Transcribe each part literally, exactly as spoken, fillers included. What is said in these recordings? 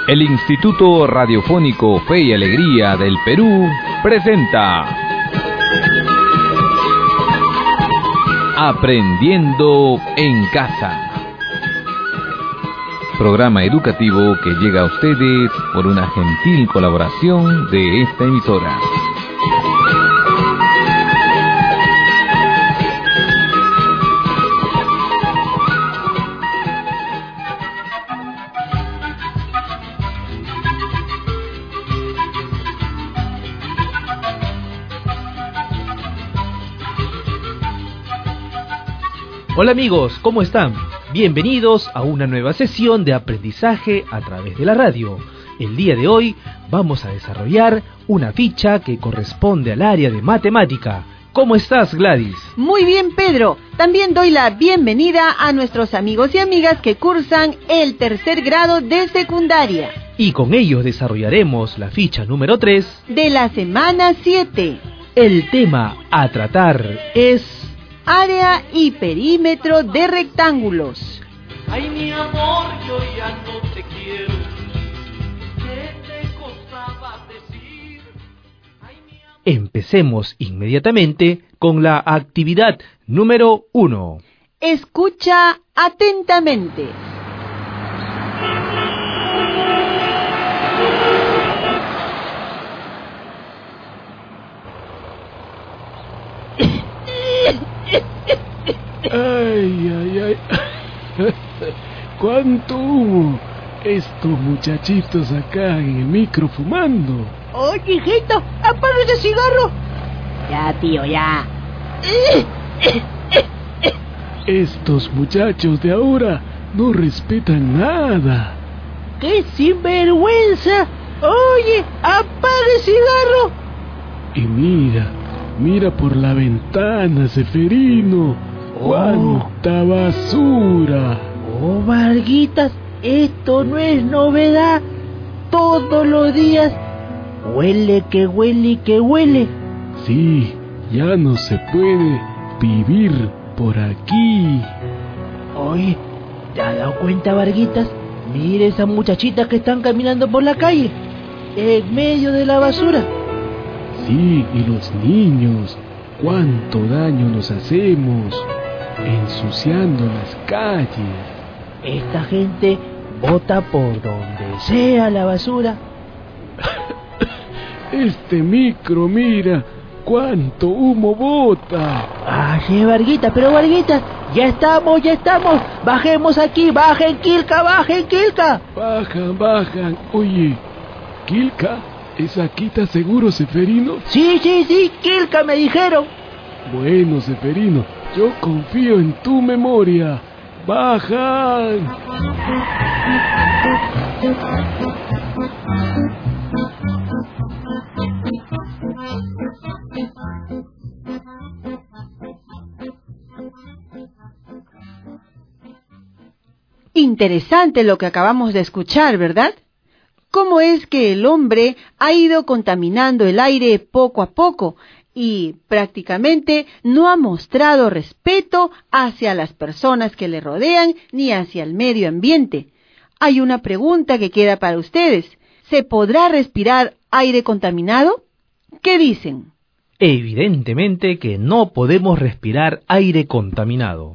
El Instituto Radiofónico Fe y Alegría del Perú presenta Aprendiendo en Casa. Programa educativo que llega a ustedes por una gentil colaboración de esta emisora. Hola amigos, ¿cómo están? Bienvenidos a una nueva sesión de aprendizaje a través de la radio. El día de hoy vamos a desarrollar una ficha que corresponde al área de matemática. ¿Cómo estás, Gladys? Muy bien, Pedro. También doy la bienvenida a nuestros amigos y amigas que cursan el tercer grado de secundaria. Y con ellos desarrollaremos la ficha número tres de la semana siete. El tema a tratar es área y perímetro de rectángulos. Ay, mi amor, yo ya no te quiero. ¿Qué te costaba decir? Ay, mi amor... Empecemos inmediatamente con la actividad número uno. Escucha atentamente. Ay, ay, ay. ¿Cuánto humo? Estos muchachitos acá en el micro fumando. Oye, hijito, apaga ese cigarro. Ya, tío, ya. Estos muchachos de ahora no respetan nada. ¡Qué sinvergüenza! Oye, apaga el cigarro. Y mira, mira por la ventana, Seferino. ¡Cuánta basura! Oh, Varguitas, esto no es novedad. Todos los días huele que huele y que huele. Sí, ya no se puede vivir por aquí. Oye, ¿te has dado cuenta, Varguitas? Mire esas muchachitas que están caminando por la calle, en medio de la basura. Sí, y los niños, cuánto daño nos hacemos ensuciando las calles. Esta gente bota por donde sea la basura. Este micro, mira, cuánto humo bota. Ay, Varguita, pero Varguita, ya estamos, ya estamos. Bajemos aquí, bajen, Quilca, bajen, Quilca. Bajan, bajan. Oye, ¿Quilca? ¿Es aquí, está seguro, Seferino? Sí, sí, sí, Quilca me dijeron. Bueno, Seferino, yo confío en tu memoria. ¡Bajan! Interesante lo que acabamos de escuchar, ¿verdad? ¿Cómo es que el hombre ha ido contaminando el aire poco a poco y prácticamente no ha mostrado respeto hacia las personas que le rodean ni hacia el medio ambiente? Hay una pregunta que queda para ustedes. ¿Se podrá respirar aire contaminado? ¿Qué dicen? Evidentemente que no podemos respirar aire contaminado.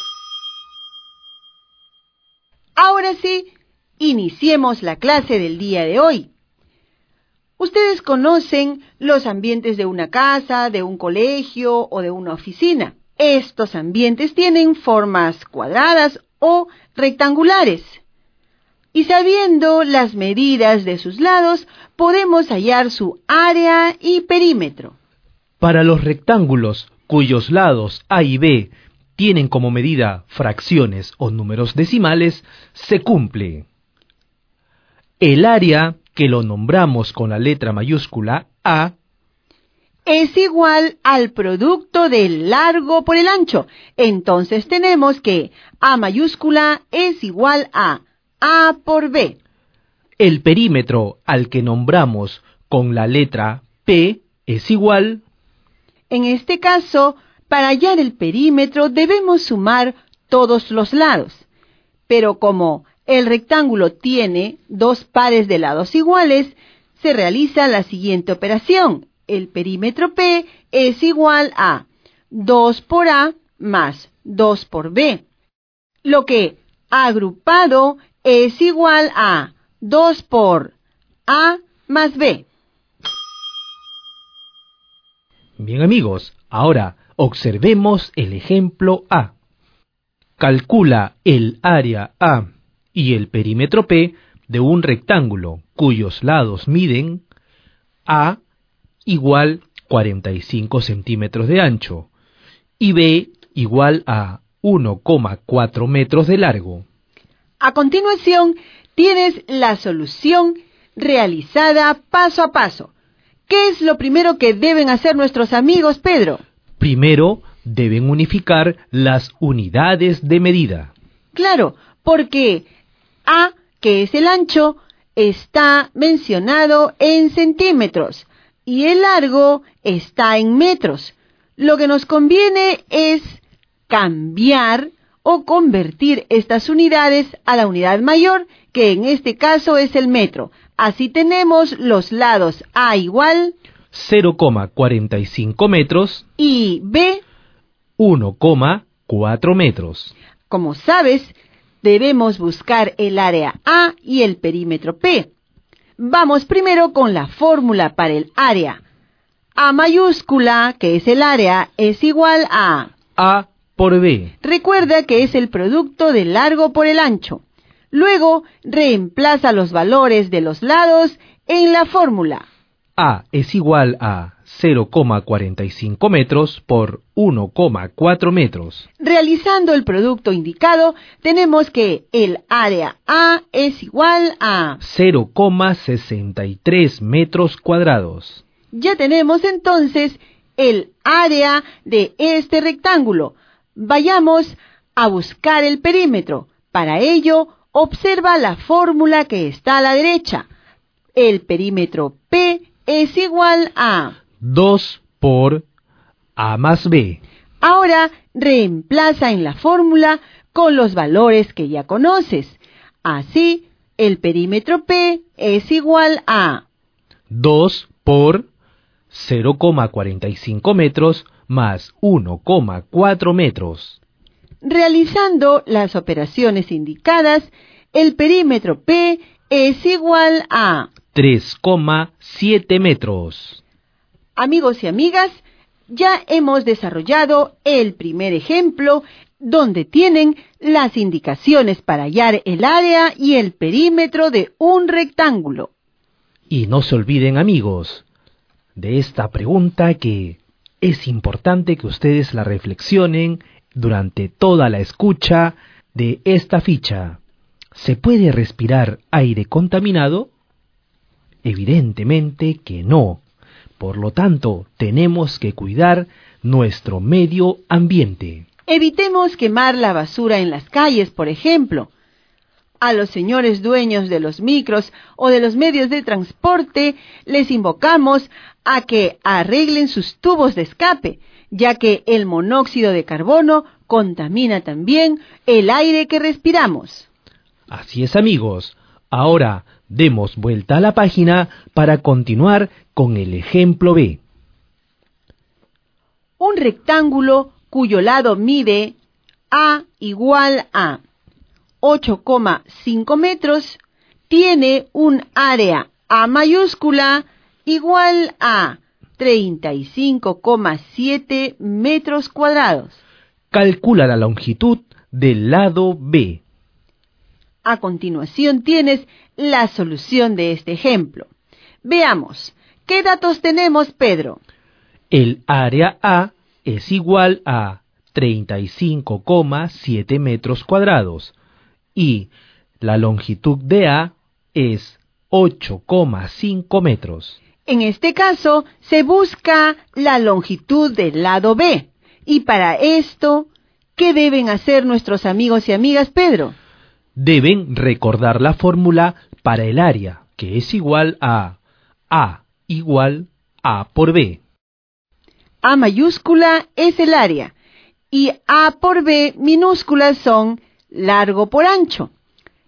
Ahora sí, iniciemos la clase del día de hoy. Ustedes conocen los ambientes de una casa, de un colegio o de una oficina. Estos ambientes tienen formas cuadradas o rectangulares. Y sabiendo las medidas de sus lados, podemos hallar su área y perímetro. Para los rectángulos cuyos lados A y B tienen como medida fracciones o números decimales, se cumple. El área, que lo nombramos con la letra mayúscula A, es igual al producto del largo por el ancho. Entonces tenemos que A mayúscula es igual a A por B. El perímetro, al que nombramos con la letra P, es igual. En este caso, para hallar el perímetro debemos sumar todos los lados. Pero como el rectángulo tiene dos pares de lados iguales, se realiza la siguiente operación. El perímetro P es igual a dos por A más dos por B, lo que agrupado es igual a dos por A más B. Bien amigos, ahora observemos el ejemplo A. Calcula el área A y el perímetro P de un rectángulo cuyos lados miden A igual cuarenta y cinco centímetros de ancho y B igual a uno coma cuatro metros de largo. A continuación, tienes la solución realizada paso a paso. ¿Qué es lo primero que deben hacer nuestros amigos, Pedro? Primero, deben unificar las unidades de medida. Claro, porque A, que es el ancho, está mencionado en centímetros y el largo está en metros. Lo que nos conviene es cambiar o convertir estas unidades a la unidad mayor, que en este caso es el metro. Así tenemos los lados A igual cero coma cuarenta y cinco metros y B uno coma cuatro metros. Como sabes, debemos buscar el área A y el perímetro P. Vamos primero con la fórmula para el área. A mayúscula, que es el área, es igual a A por B. Recuerda que es el producto del largo por el ancho. Luego, reemplaza los valores de los lados en la fórmula. A es igual a cero coma cuarenta y cinco metros por uno coma cuatro metros. Realizando el producto indicado, tenemos que el área A es igual a cero coma sesenta y tres metros cuadrados. Ya tenemos entonces el área de este rectángulo. Vayamos a buscar el perímetro. Para ello, observa la fórmula que está a la derecha. El perímetro P es igual a dos por A más B. Ahora reemplaza en la fórmula con los valores que ya conoces. Así, el perímetro P es igual a dos por cero coma cuarenta y cinco metros más uno coma cuatro metros. Realizando las operaciones indicadas, el perímetro P es igual a tres coma siete metros. Amigos y amigas, ya hemos desarrollado el primer ejemplo donde tienen las indicaciones para hallar el área y el perímetro de un rectángulo. Y no se olviden, amigos, de esta pregunta que es importante que ustedes la reflexionen durante toda la escucha de esta ficha. ¿Se puede respirar aire contaminado? Evidentemente que no. Por lo tanto, tenemos que cuidar nuestro medio ambiente. Evitemos quemar la basura en las calles, por ejemplo. A los señores dueños de los micros o de los medios de transporte les invocamos a que arreglen sus tubos de escape, ya que el monóxido de carbono contamina también el aire que respiramos. Así es, amigos. Ahora demos vuelta a la página para continuar con el ejemplo B. Un rectángulo cuyo lado mide A igual a ocho coma cinco metros tiene un área A mayúscula igual a treinta y cinco coma siete metros cuadrados. Calcula la longitud del lado B. A continuación tienes la solución de este ejemplo. Veamos, ¿qué datos tenemos, Pedro? El área A es igual a treinta y cinco coma siete metros cuadrados y la longitud de A es ocho coma cinco metros. En este caso, se busca la longitud del lado B. Y para esto, ¿qué deben hacer nuestros amigos y amigas, Pedro? Deben recordar la fórmula para el área, que es igual a A igual A por B. A mayúscula es el área y A por B minúsculas son largo por ancho.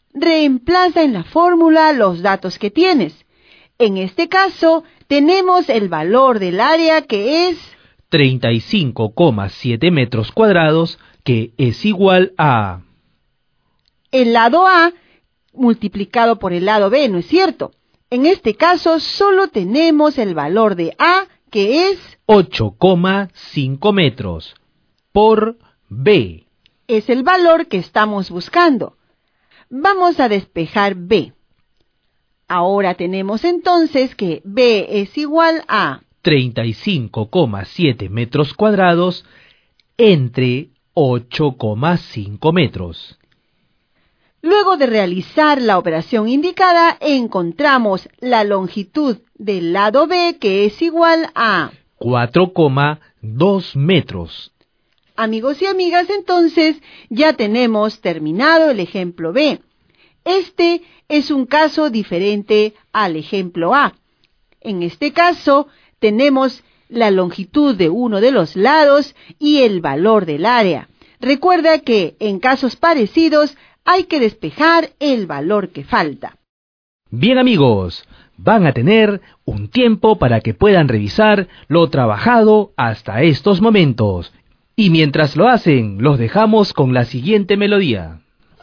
reemplaza en la fórmula los datos que tienes. En este caso, tenemos el valor del área que es treinta y cinco coma siete metros cuadrados, que es igual a el lado A multiplicado por el lado B, ¿no es cierto? En este caso, solo tenemos el valor de A, que es ocho coma cinco metros, por B. Es el valor que estamos buscando. Vamos a despejar B. Ahora tenemos entonces que B es igual a treinta y cinco coma siete metros cuadrados entre ocho coma cinco metros. Luego de realizar la operación indicada, encontramos la longitud del lado B, que es igual a cuatro coma dos metros. Amigos y amigas, entonces ya tenemos terminado el ejemplo B. Este es un caso diferente al ejemplo A. En este caso, tenemos la longitud de uno de los lados y el valor del área. Recuerda que en casos parecidos hay que despejar el valor que falta. Bien, amigos, van a tener un tiempo para que puedan revisar lo trabajado hasta estos momentos. Y mientras lo hacen, los dejamos con la siguiente melodía.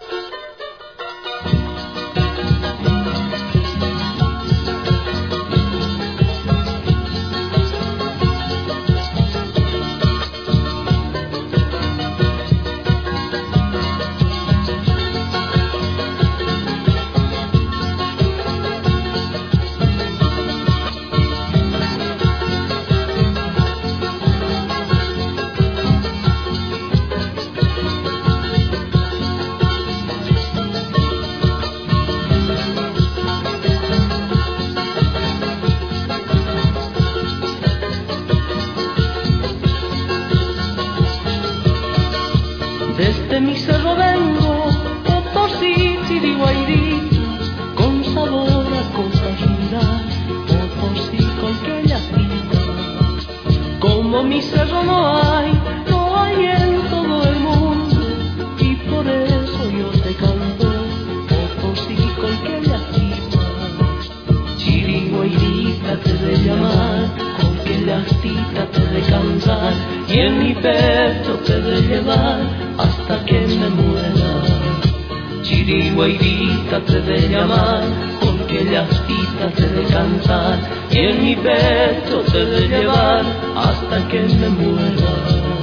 Desde mi cerro vengo, Potosí, Chiriguayrí, con sabor a cotajira, Potosí con quellatita. Como mi cerro no hay, no hay en todo el mundo, y por eso yo te canto, Potosí con quellatita. Chiriguayrita te de llamar, con quellatita te de cantar, y en mi pecho te de llevar hasta que me muera. Chiriguayrita te de llamar, con quellatita te de cantar, y en mi pecho te de llevar hasta que me muera.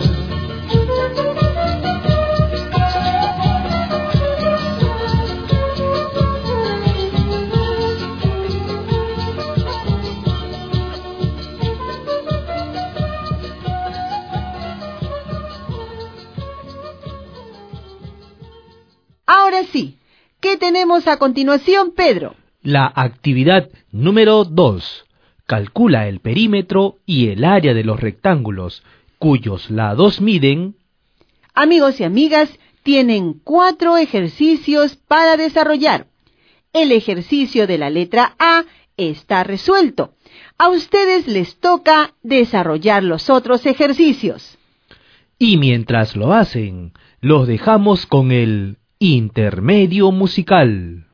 Ahora sí, ¿qué tenemos a continuación, Pedro? La actividad número dos. Calcula el perímetro y el área de los rectángulos, cuyos lados miden. Amigos y amigas, tienen cuatro ejercicios para desarrollar. El ejercicio de la letra A está resuelto. A ustedes les toca desarrollar los otros ejercicios. Y mientras lo hacen, los dejamos con el intermedio musical.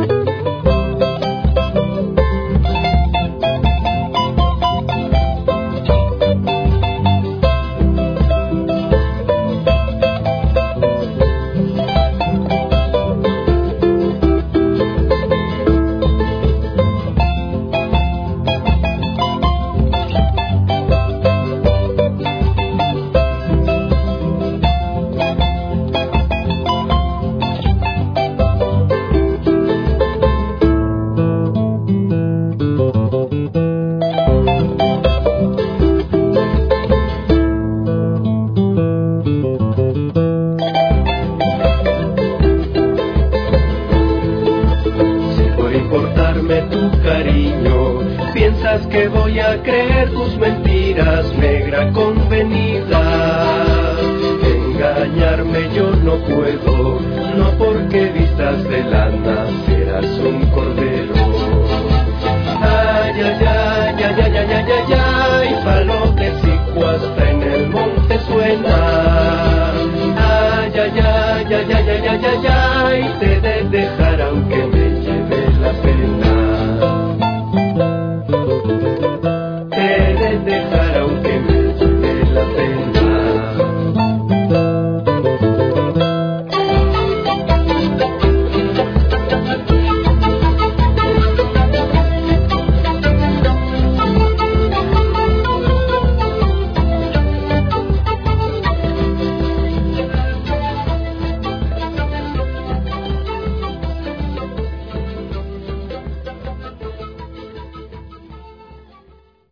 Que voy a creer tus mentiras, negra convenida. Engañarme yo no puedo, no porque vistas de lana serás un cordero. Ay, ay, ay, ay, ay, ay, ay, ay, ay, palo de cico hasta en el monte suena. Ay, ay, ay, ay, ay, ay, ay, ay, ay, te de dejar a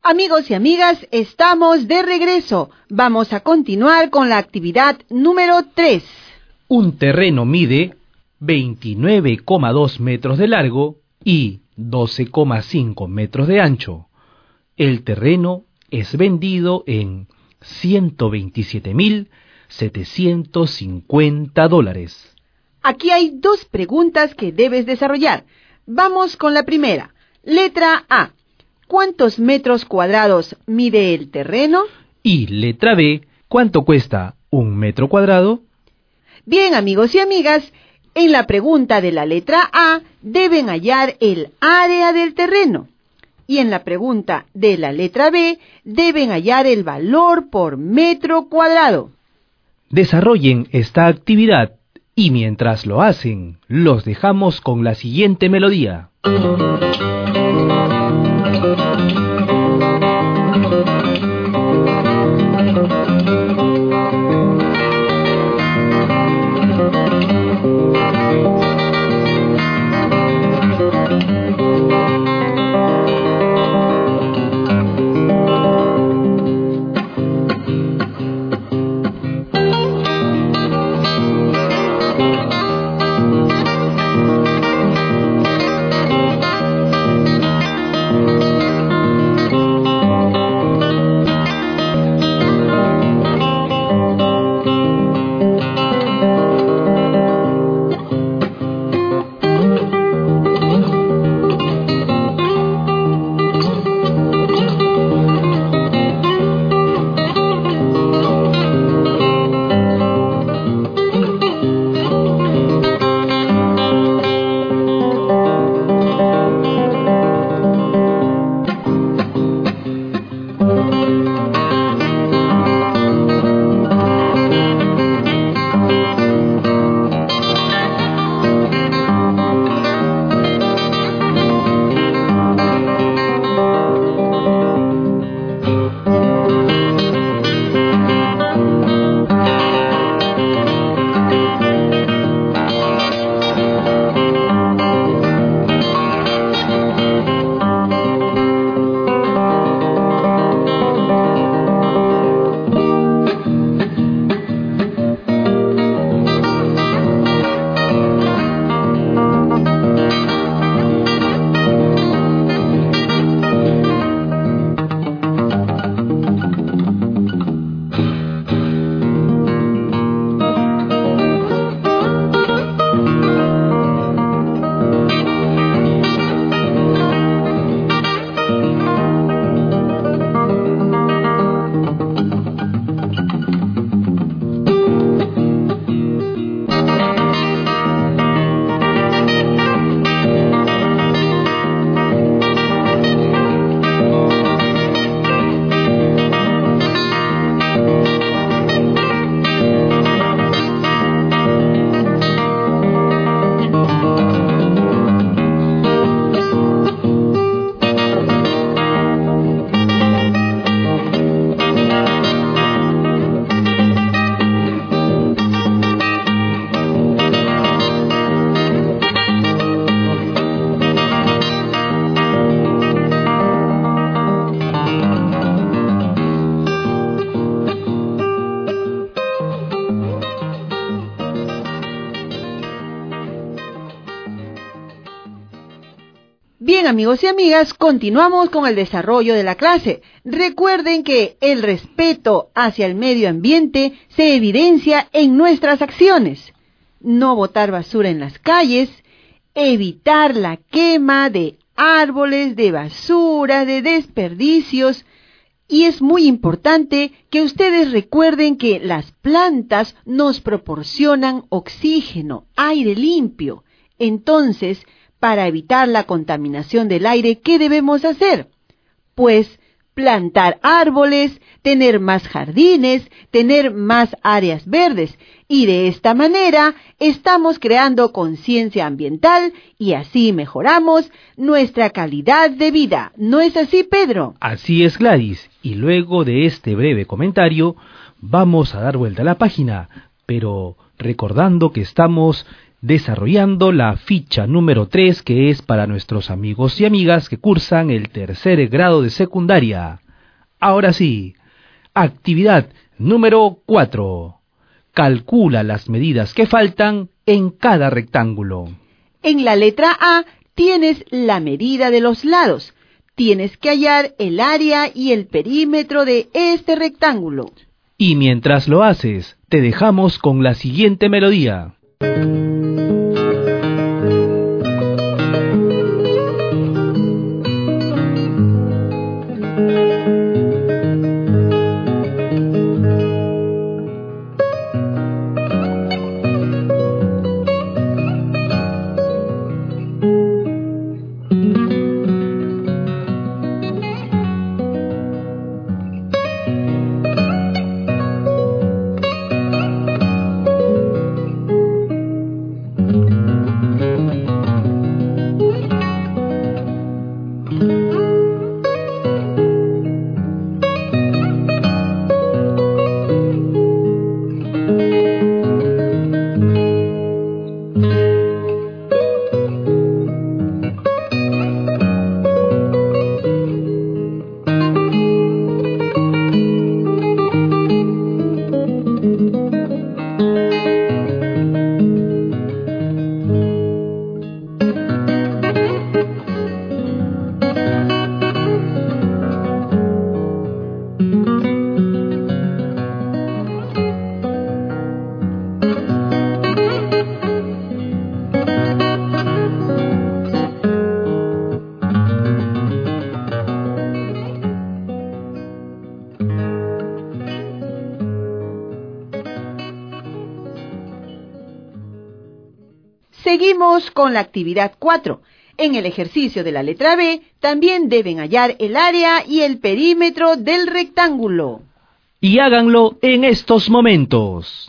Amigos y amigas, estamos de regreso. Vamos a continuar con la actividad número tres. Un terreno mide veintinueve coma dos metros de largo y doce coma cinco metros de ancho. El terreno es vendido en ciento veintisiete mil setecientos cincuenta dólares. Aquí hay dos preguntas que debes desarrollar. Vamos con la primera. Letra A. ¿Cuántos metros cuadrados mide el terreno? Y letra B. ¿Cuánto cuesta un metro cuadrado? Bien, amigos y amigas, en la pregunta de la letra A deben hallar el área del terreno. Y en la pregunta de la letra B deben hallar el valor por metro cuadrado. Desarrollen esta actividad y mientras lo hacen, los dejamos con la siguiente melodía. Bien, amigos y amigas, continuamos con el desarrollo de la clase. Recuerden que el respeto hacia el medio ambiente se evidencia en nuestras acciones. No botar basura en las calles, evitar la quema de árboles, de basura, de desperdicios. Y es muy importante que ustedes recuerden que las plantas nos proporcionan oxígeno, aire limpio. Entonces, para evitar la contaminación del aire, ¿qué debemos hacer? Pues plantar árboles, tener más jardines, tener más áreas verdes. Y de esta manera estamos creando conciencia ambiental y así mejoramos nuestra calidad de vida. ¿No es así, Pedro? Así es, Gladys. Y luego de este breve comentario, vamos a dar vuelta a la página, pero recordando que estamos desarrollando la ficha número tres, que es para nuestros amigos y amigas que cursan el tercer grado de secundaria. Ahora sí, actividad número cuatro. Calcula las medidas que faltan en cada rectángulo. En la letra A tienes la medida de los lados. Tienes que hallar el área y el perímetro de este rectángulo. Y mientras lo haces, te dejamos con la siguiente melodía. Seguimos con la actividad cuatro. En el ejercicio de la letra B, también deben hallar el área y el perímetro del rectángulo. Y háganlo en estos momentos.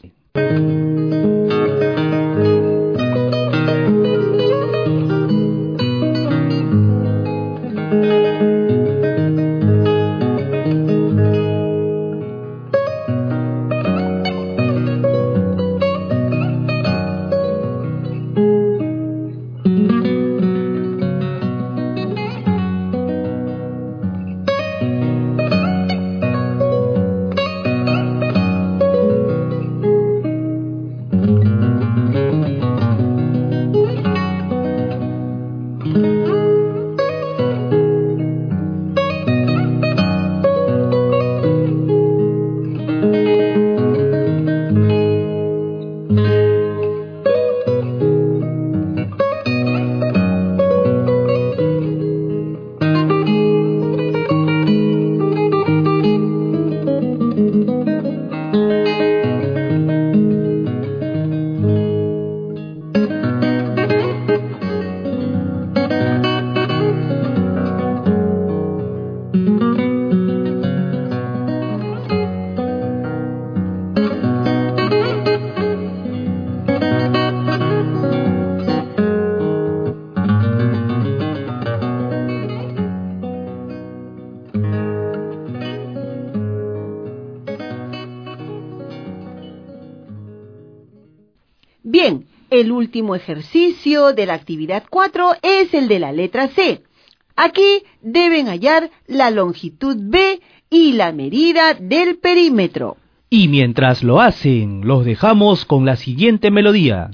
Bien, el último ejercicio de la actividad cuatro es el de la letra C. Aquí deben hallar la longitud B y la medida del perímetro. Y mientras lo hacen, los dejamos con la siguiente melodía.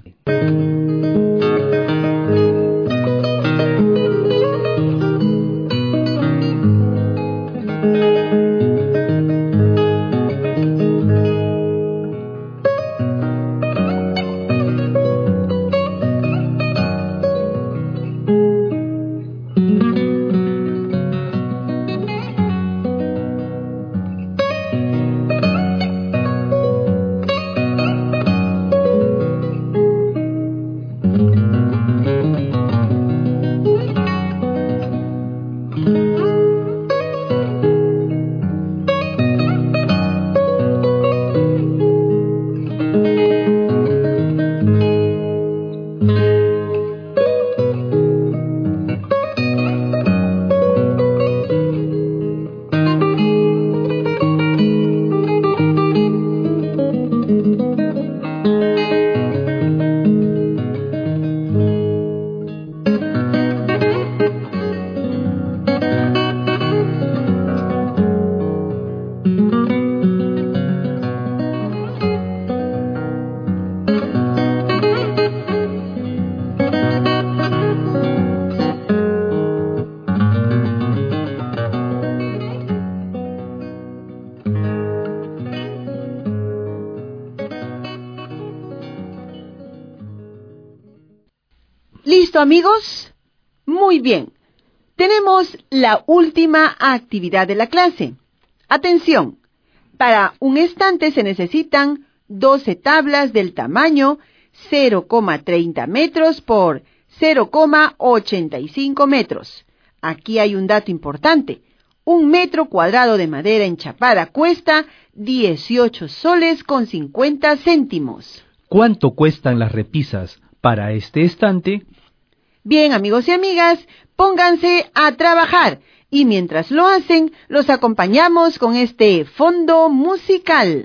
¿Listo, amigos? Muy bien. Tenemos la última actividad de la clase. Atención. Para un estante se necesitan doce tablas del tamaño cero coma treinta metros por cero coma ochenta y cinco metros. Aquí hay un dato importante. Un metro cuadrado de madera enchapada cuesta dieciocho soles con cincuenta céntimos. ¿Cuánto cuestan las repisas para este estante? Bien, amigos y amigas, pónganse a trabajar y mientras lo hacen, los acompañamos con este fondo musical.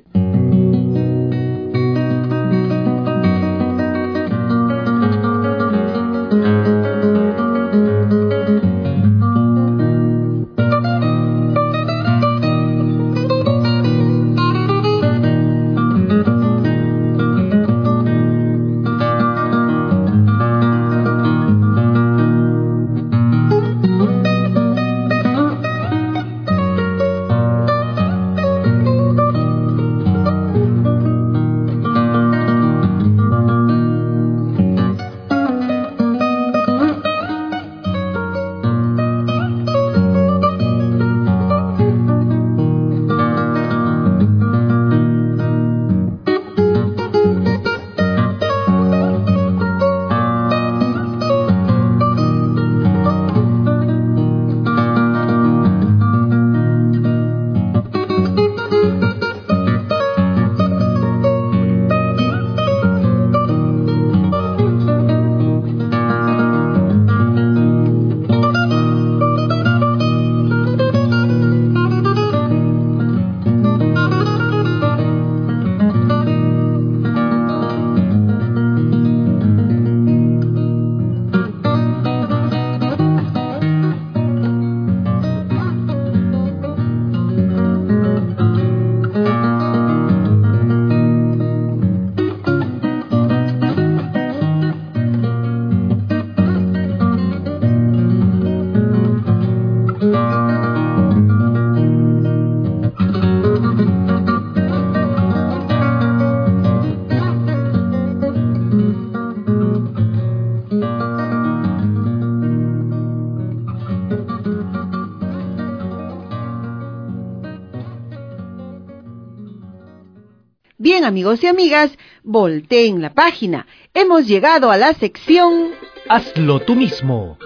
Bien, amigos y amigas, volteen la página. Hemos llegado a la sección Hazlo tú mismo.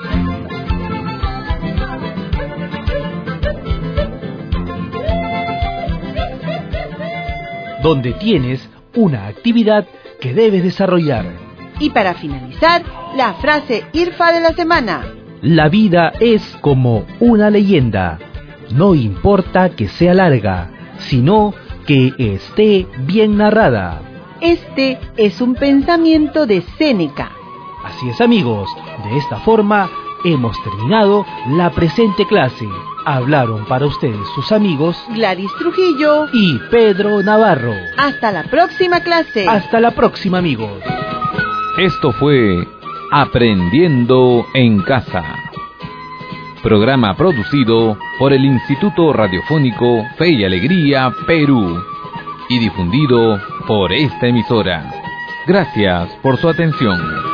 Donde tienes una actividad que debes desarrollar. Y para finalizar, la frase IRFA de la semana. La vida es como una leyenda. No importa que sea larga, sino que esté bien narrada. Este es un pensamiento de Séneca. Así es, amigos, de esta forma hemos terminado la presente clase. Hablaron para ustedes sus amigos Gladys Trujillo y Pedro Navarro. Hasta la próxima clase. Hasta la próxima, amigos. Esto fue Aprendiendo en Casa. Programa producido por el Instituto Radiofónico Fe y Alegría, Perú, y difundido por esta emisora. Gracias por su atención.